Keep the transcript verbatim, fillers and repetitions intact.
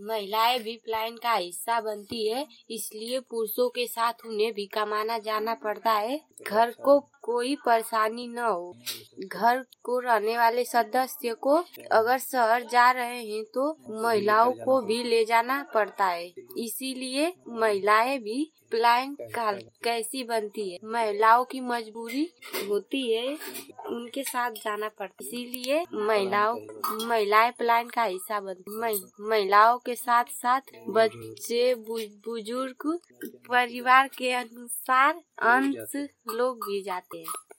महिलाएं भी प्लान का हिस्सा बनती है, इसलिए पुरुषों के साथ उन्हें भी कमाना जाना पड़ता है। घर को कोई परेशानी न हो। घर को रहने वाले सदस्य को अगर शहर जा रहे हैं तो महिलाओं को भी ले जाना पड़ता है, इसीलिए महिलाएं भी प्लान का कैसी बनती है। महिलाओं की मजबूरी होती है, उनके साथ जाना पड़ता है, इसीलिए महिलाओं महिलाएं प्लान का हिस्सा बनती है। महिलाओं के साथ साथ बच्चे, बुजुर्ग, परिवार के अनुसार अंश लोग भी जाते हैं।